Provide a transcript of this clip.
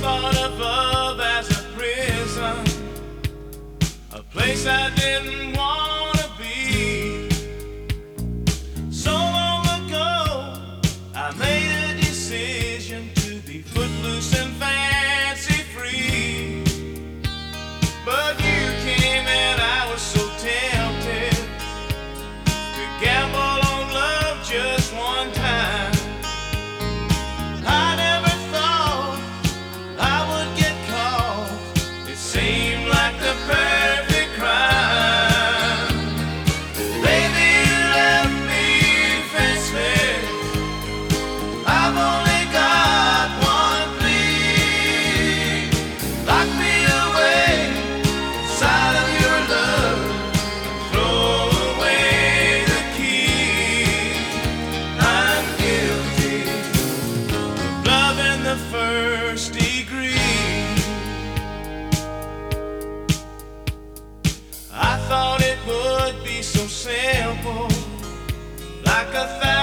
thought of love as a prison, a place I didn't want to be. So long ago, I made a decision to be footloose and fancy free. But you came and I was so tempted to gamble on love just one time. I never thought I would get caught. It seemed like the perfect crime. Baby, you left me defenseless. I've only got one plea. Lock me away inside of your love. Throw away the key. I'm guilty of love in the first degree. I thought it would be so simple, like 1,000